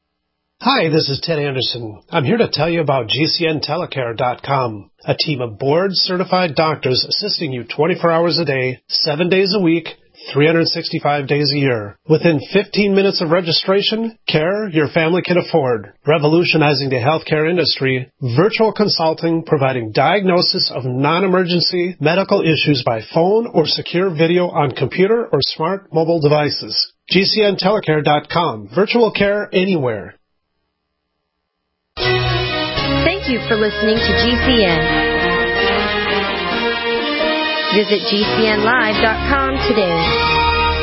Hi, this is Ted Anderson. I'm here to tell you about G C N telecare dot com, a team of board-certified doctors assisting you twenty-four hours a day, seven days a week, three hundred sixty-five days a year. Within fifteen minutes of registration, care your family can afford. Revolutionizing the healthcare industry, virtual consulting providing diagnosis of non-emergency medical issues by phone or secure video on computer or smart mobile devices. G C N telecare dot com. Virtual care anywhere. Thank you for listening to G C N. Visit G C N live dot com today.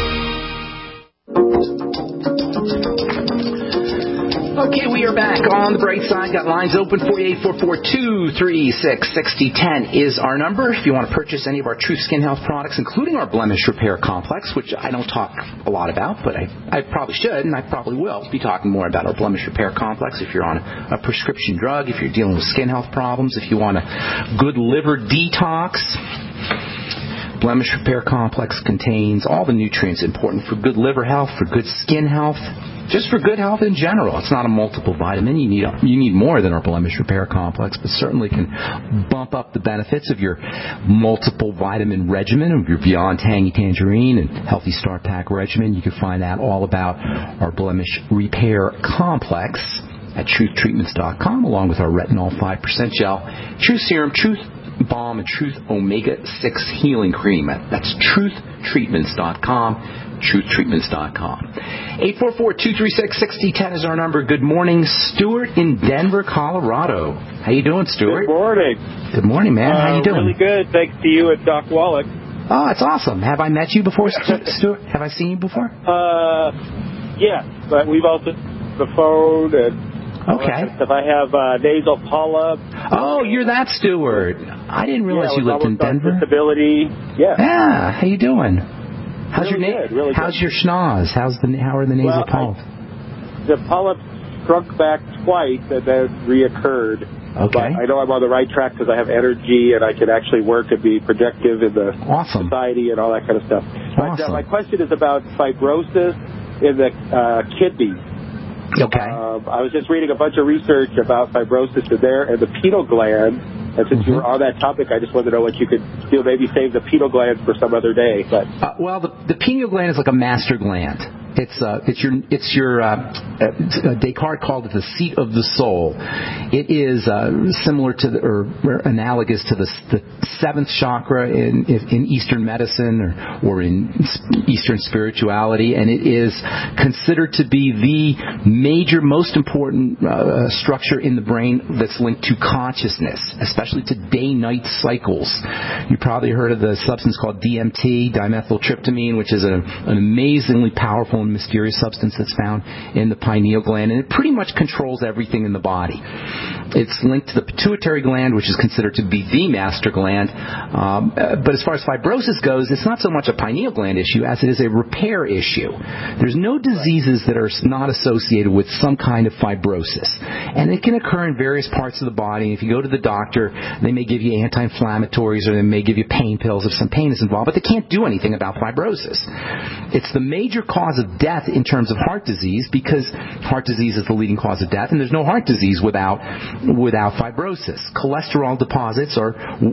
Okay, we are back on the bright side. Got lines open for you. eight four four, two three six, six zero one zero is our number. If you want to purchase any of our Truth Skin Health products, including our Blemish Repair Complex, which I don't talk a lot about, but I, I probably should, and I probably will be talking more about our Blemish Repair Complex. If you're on a, a prescription drug, if you're dealing with skin health problems, if you want a good liver detox, Blemish Repair Complex contains all the nutrients important for good liver health, for good skin health, just for good health in general. It's not a multiple vitamin. You need you need more than our Blemish Repair Complex, but certainly can bump up the benefits of your multiple vitamin regimen, of your Beyond Tangy Tangerine and Healthy Start Pack regimen. You can find out all about our Blemish Repair Complex at truth treatments dot com, along with our Retinol five percent gel, Truth Serum, Truth Balm, and Truth Omega six Healing Cream. That's truth treatments dot com. truth treatments dot com. eight four four, two three six, six zero one zero is our number. Good morning, Stuart in Denver, Colorado. How you doing, Stuart? Good morning. Good morning, man. Uh, How you doing? Really good. Thanks to you and Doc Wallach. Oh, that's awesome. Have I met you before, Stuart? Have I seen you before? Uh, yes, but we've also the phone and okay. If I have uh, nasal polyps. Oh, you're that Stuart. I didn't realize yeah, you lived in Denver. Disability. Yeah. Yeah. How you doing? How's really your na- good, really How's good. your schnoz? How's the how are the nasal well, polyps? I, the polyps shrunk back twice and then reoccurred. Okay. But I know I'm on the right track because I have energy and I can actually work and be productive in the awesome. society and all that kind of stuff. Awesome. But, uh, my question is about fibrosis in the uh, kidneys. Okay. Um, I was just reading a bunch of research about fibrosis in there and the pineal gland. And since mm-hmm. you were on that topic, I just wanted to know what you could do. Maybe save the pineal gland for some other day. But uh, well, the, the pineal gland is like a master gland. It's uh, it's your it's your uh, uh, Descartes called it the seat of the soul. It is uh, similar to the, or, or analogous to the, the seventh chakra in in Eastern medicine or or in Eastern spirituality, and it is considered to be the major, most important uh, structure in the brain that's linked to consciousness, especially to day-night cycles. You probably heard of the substance called D M T, dimethyltryptamine, which is a, an amazingly powerful and mysterious substance that's found in the pineal gland, and it pretty much controls everything in the body. It's linked to the pituitary gland, which is considered to be the master gland. Um, but as far as fibrosis goes, it's not so much a pineal gland issue as it is a repair issue. There's no diseases that are not associated with some kind of fibrosis. And it can occur in various parts of the body. If you go to the doctor, they may give you anti-inflammatories or they may give you pain pills if some pain is involved, but they can't do anything about fibrosis. It's the major cause of death in terms of heart disease because heart disease is the leading cause of death, and there's no heart disease without without fibrosis. Cholesterol deposits are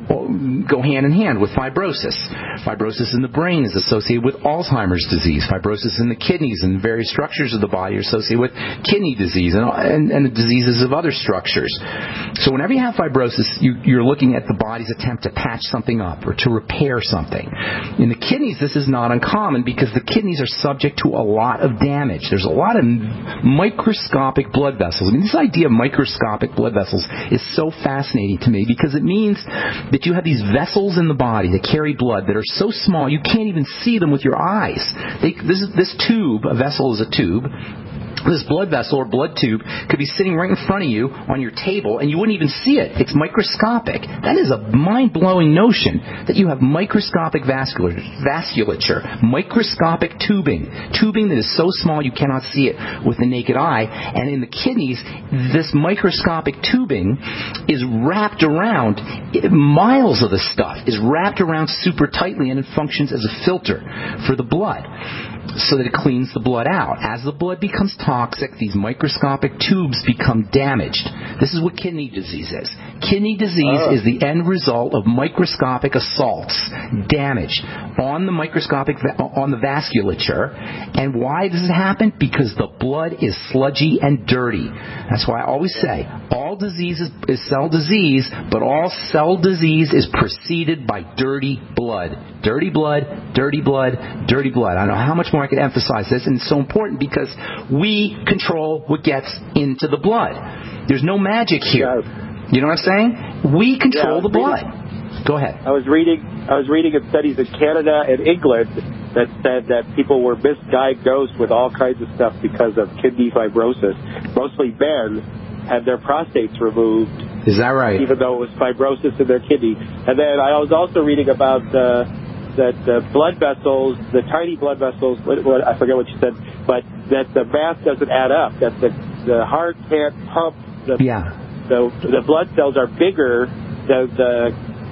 go hand in hand with fibrosis. Fibrosis in the brain is associated with Alzheimer's disease. Fibrosis in the kidneys and various structures of the body are associated with kidney disease and, and, and the diseases of other structures. So whenever you have fibrosis, you, you're looking at the body's attempt to patch something up or to repair something. In the kidneys, this is not uncommon because the kidneys are subject to a lot of damage. There's a lot of microscopic blood vessels. I mean, this idea of microscopic blood vessels is so fascinating to me because it means that you have these vessels in the body that carry blood that are so small you can't even see them with your eyes. They, this, this tube, a vessel is a tube, this blood vessel or blood tube could be sitting right in front of you on your table and you wouldn't even see it. It's microscopic. That is a mind-blowing notion that you have microscopic vascular, vasculature, microscopic tubing, tubing that is so small you cannot see it with the naked eye. And in the kidneys, this microscopic tubing is wrapped around, miles of the stuff is wrapped around super tightly, and it functions as a filter for the blood, so that it cleans the blood out. As the blood becomes toxic, these microscopic tubes become damaged. This is what kidney disease is. Kidney disease oh. is the end result of microscopic assaults, damage on the microscopic, on the vasculature. And why does it happen? Because the blood is sludgy and dirty. That's why I always say, all disease is, is cell disease, but all cell disease is preceded by dirty blood. Dirty blood, dirty blood, dirty blood. I don't know how much more I could emphasize this, and it's so important because we control what gets into the blood. There's no magic here. You know what I'm saying? We control yeah, the blood. Reading, Go ahead. I was reading I was reading in studies in Canada and England that said that people were misdiagnosed with all kinds of stuff because of kidney fibrosis. Mostly men had their prostates removed. Is that right? Even though it was fibrosis in their kidney. And then I was also reading about uh, that the blood vessels, the tiny blood vessels, what, what, I forget what you said, but that the mass doesn't add up, that the, the heart can't pump, the, yeah. the, the blood cells are bigger than the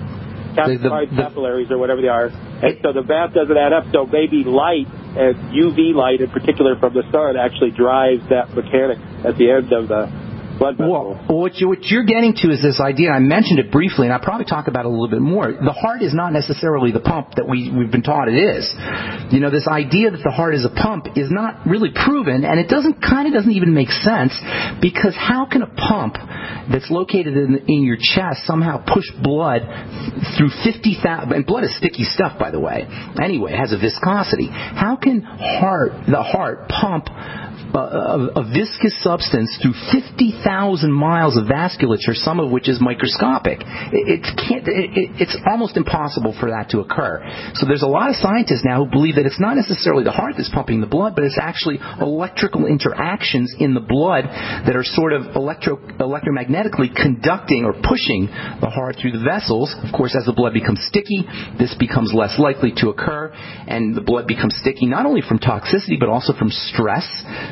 calcified capillaries or whatever they are, and so the mass doesn't add up, so maybe light, and U V light in particular from the sun, actually drives that mechanic at the end of the blood vessel. Well, what, you, what you're getting to is this idea, I mentioned it briefly, and I'll probably talk about it a little bit more. The heart is not necessarily the pump that we, we've been taught it is. You know, this idea that the heart is a pump is not really proven, and it doesn't kind of doesn't even make sense, because how can a pump that's located in, in your chest somehow push blood through fifty thousand, and blood is sticky stuff, by the way, anyway, it has a viscosity. How can heart the heart pump A, a viscous substance through fifty thousand miles of vasculature, some of which is microscopic? It, it can't, it, it's almost impossible for that to occur. So there's a lot of scientists now who believe that it's not necessarily the heart that's pumping the blood, but it's actually electrical interactions in the blood that are sort of electro, electromagnetically conducting or pushing the heart through the vessels. Of course, as the blood becomes sticky, this becomes less likely to occur, and the blood becomes sticky not only from toxicity but also from stress.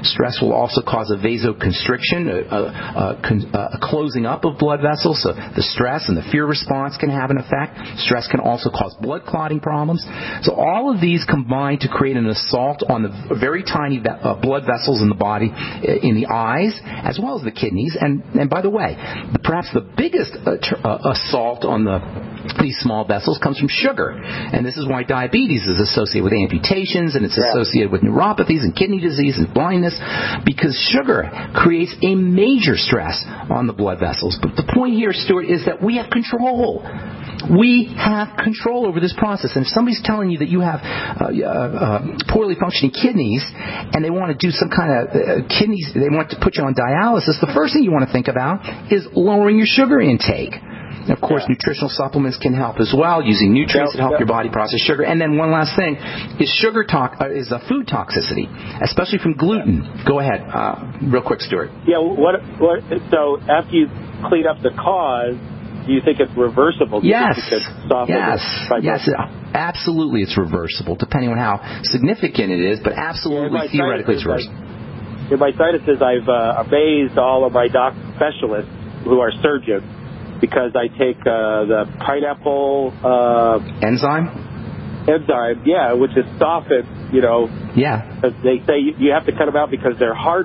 Stress will also cause a vasoconstriction, a, a, a, a closing up of blood vessels. So the stress and the fear response can have an effect. Stress can also cause blood clotting problems. So all of these combine to create an assault on the very tiny uh, blood vessels in the body, in the eyes, as well as the kidneys. And, and by the way, perhaps the biggest uh, tr- uh, assault on the these small vessels comes from sugar. And this is why diabetes is associated with amputations, and it's associated with neuropathies and kidney disease and blindness, because sugar creates a major stress on the blood vessels. But the point here, Stuart, is that we have control. We have control over this process. And if somebody's telling you that you have uh, uh, uh, poorly functioning kidneys and they want to do some kind of uh, kidneys, they want to put you on dialysis, the first thing you want to think about is lowering your sugar intake. And of course, yeah. nutritional supplements can help as well, using nutrients yeah, that help yeah. your body process sugar. And then one last thing is sugar to- uh, is a food toxicity, especially from gluten. Go ahead, uh, real quick, Stuart. Yeah. What? What? So after you clean up the cause, do you think it's reversible? Do Yes. You think it's yes. Yes. Absolutely, it's reversible, depending on how significant it is. But absolutely, yeah, theoretically, it's reversible. In my sinuses, I've uh, amazed all of my doc specialists who are surgeons, because I take uh, the pineapple uh, enzyme. Enzyme, yeah, which is softened. You know. Yeah. They say you have to cut them out because they're hard.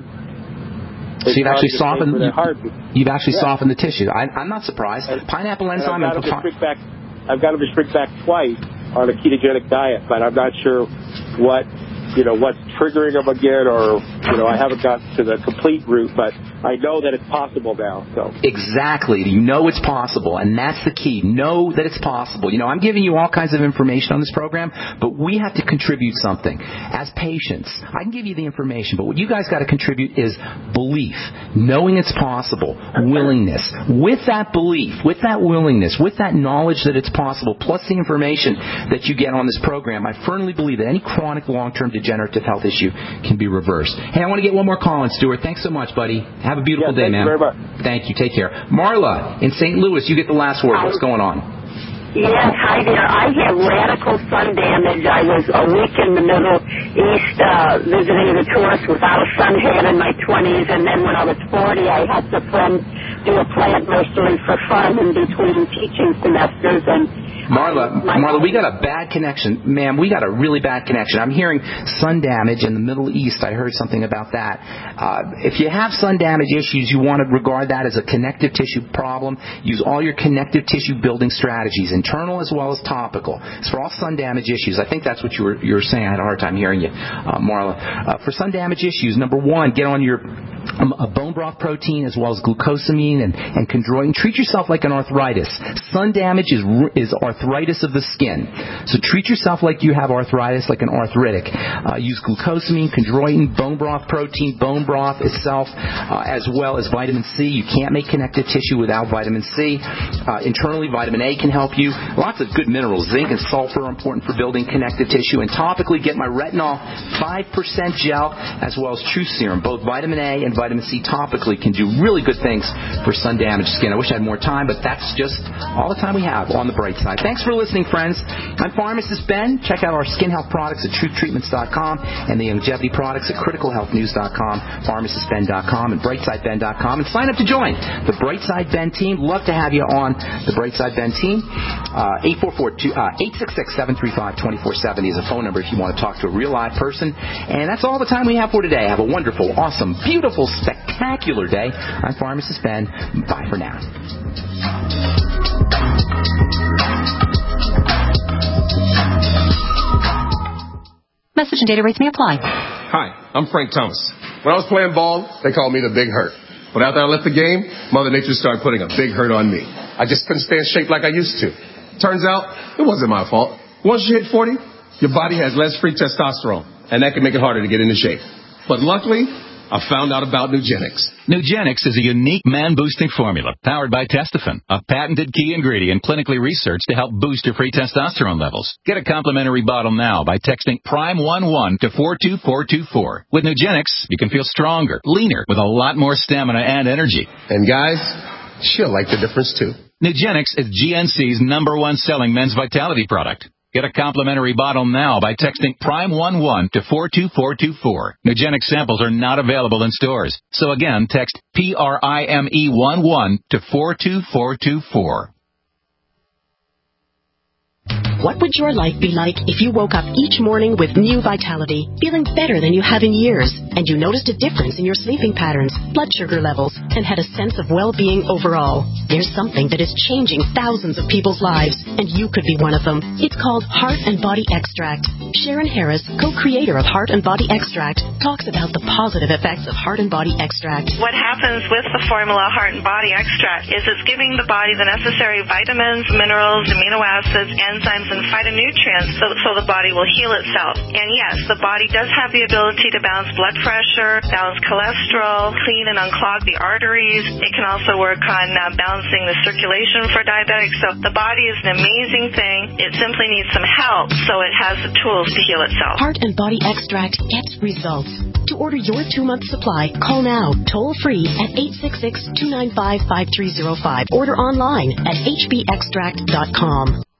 So you've actually softened. You, hard. You've actually yeah. softened the tissue. I, I'm not surprised. And, Pineapple enzyme. And I've got them to back. I've got them to shrink back twice on a ketogenic diet, but I'm not sure what. You know, what's triggering them again, or, you know, I haven't got to the complete route, but I know that it's possible now. So Exactly. You know it's possible, and that's the key. Know that it's possible. You know, I'm giving you all kinds of information on this program, but we have to contribute something. As patients, I can give you the information, but what you guys got to contribute is belief, knowing it's possible, willingness. With that belief, with that willingness, with that knowledge that it's possible, plus the information that you get on this program, I firmly believe that any chronic long-term degenerative health issue can be reversed. Hey, I want to get one more call in, Stuart. Thanks so much, buddy. Have a beautiful yeah, day, man. Thank you very much. Thank you. Take care. Marla in Saint Louis, you get the last word. What's going on? Yes, hi there. I have radical sun damage. I was a week in the Middle East uh, visiting the tourists without a sun hat in my twenties, and then when I was forty, I helped a friend do a plant nursery for fun in between teaching semesters. And Marla, Marla, we got a bad connection. Ma'am, we got a really bad connection. I'm hearing sun damage in the Middle East. I heard something about that. Uh, if you have sun damage issues, you want to regard that as a connective tissue problem. Use all your connective tissue building strategies, internal as well as topical. It's for all sun damage issues. I think that's what you were, you were saying. I had a hard time hearing you, uh, Marla. Uh, for sun damage issues, number one, get on your um, a bone broth protein as well as glucosamine and, and chondroitin. Treat yourself like an arthritis. Sun damage is is arthritis of the skin. So treat yourself like you have arthritis, like an arthritic. Uh, use glucosamine, chondroitin, bone broth protein, bone broth itself, uh, as well as vitamin C. You can't make connective tissue without vitamin C. Uh, internally, vitamin A can help you. Lots of good minerals. Zinc and sulfur are important for building connective tissue. And topically, get my retinol five percent gel as well as True Serum. Both vitamin A and vitamin C topically can do really good things for sun-damaged skin. I wish I had more time, but that's just all the time we have on the bright side. Thanks for listening, friends. I'm Pharmacist Ben. Check out our skin health products at truth treatments dot com and the longevity products at critical health news dot com, pharmacist ben dot com, and brightside ben dot com. And sign up to join the Brightside Ben team. Love to have you on the Brightside Ben team. Uh, eight four four, eight six six, seven three five, two four seven zero is a phone number if you want to talk to a real live person. And that's all the time we have for today. Have a wonderful, awesome, beautiful, spectacular day. I'm Pharmacist Ben. Bye for now. Message and data rates may apply. Hi, I'm Frank Thomas. When I was playing ball, they called me the Big Hurt. But after I left the game, Mother Nature started putting a big hurt on me. I just couldn't stay in shape like I used to. Turns out, it wasn't my fault. Once you hit forty, your body has less free testosterone, and that can make it harder to get into shape. But luckily, I found out about Nugenix. Nugenix is a unique man-boosting formula powered by Testofen, a patented key ingredient clinically researched to help boost your free testosterone levels. Get a complimentary bottle now by texting prime one one to four two four two four. With Nugenix, you can feel stronger, leaner, with a lot more stamina and energy. And guys, she'll like the difference too. Nugenix is G N C's number one selling men's vitality product. Get a complimentary bottle now by texting Prime eleven to four two four two four. Nugenix samples are not available in stores. So again, text P R I M E eleven to four two four two four. What would your life be like if you woke up each morning with new vitality, feeling better than you have in years, and you noticed a difference in your sleeping patterns, blood sugar levels, and had a sense of well-being overall? There's something that is changing thousands of people's lives, and you could be one of them. It's called Heart and Body Extract. Sharon Harris, co-creator of Heart and Body Extract, talks about the positive effects of Heart and Body Extract. What happens with the formula Heart and Body Extract is it's giving the body the necessary vitamins, minerals, amino acids, enzymes, and phytonutrients so, so the body will heal itself. And yes, the body does have the ability to balance blood pressure, balance cholesterol, clean and unclog the arteries. It can also work on uh, balancing the circulation for diabetics. So the body is an amazing thing. It simply needs some help so it has the tools to heal itself. Heart and Body Extract gets results. To order your two-month supply, call now, toll-free at eight six six, two nine five, five three zero five. Order online at h b extract dot com.